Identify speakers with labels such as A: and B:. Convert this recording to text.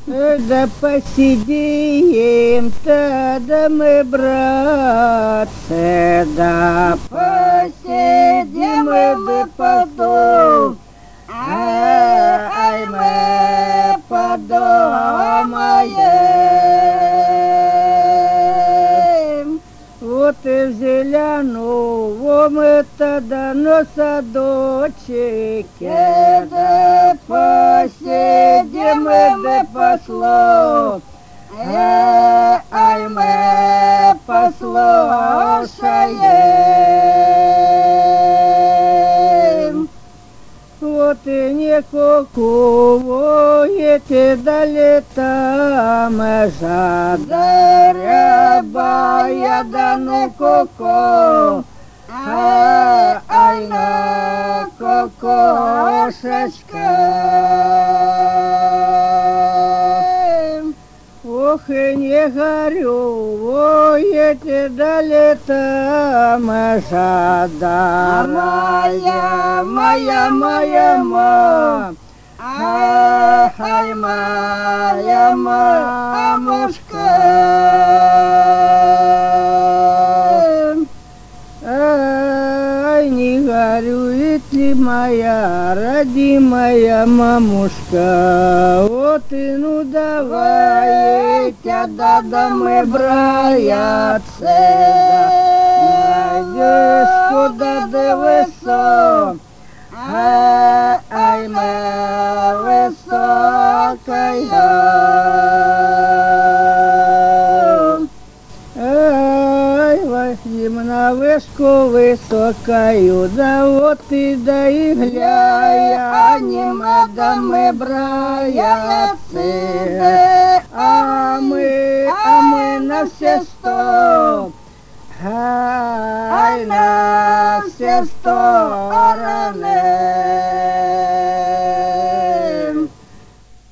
A: Да посидим, да мы, братцы, да посидим мы потом. Ай, мы подумаем. Вот и зеленого мы тогда на садочке, да посидим мы послушаем. Ай, мы послушаем. Вот и не кукуете дали там задарябая, да ну куку. Ай, на кукушечка. Ох, и не горюете дали там моя, ай, моя мамушка. Ай, не горюет ли моя родимая мамушка? Вот и ну давайте, да мы, братцы, найдешь куда да высок. Ай, мы высокая. Ай, возьмем на вышку высокою, да вот и да и глянем, да мы, братцы, а мы на все сто. Ай, на все стороны.